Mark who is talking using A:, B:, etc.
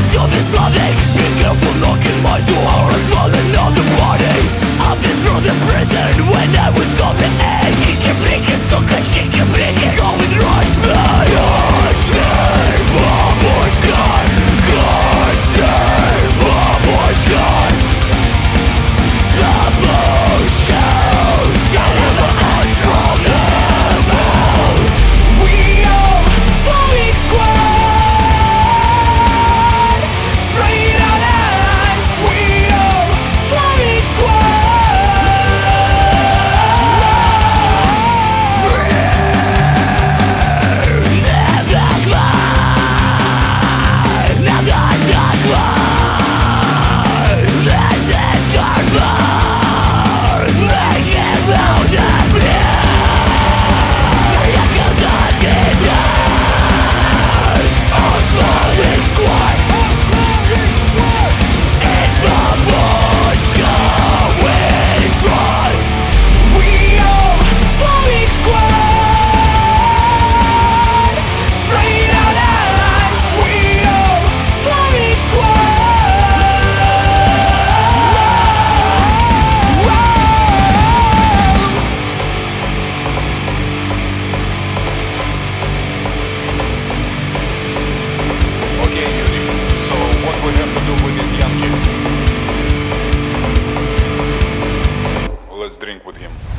A: you're Islamic. Be careful knocking my door and smiling on the body. I've been through the prison when I was on the edge. Чики-брики, сука, чики-брики, going right back. God save бабушка, God save бабушка. Бабушка, deliver us from evil. We are Slavic Squad, straight out eyes. We are Slavic
B: Let's drink with him.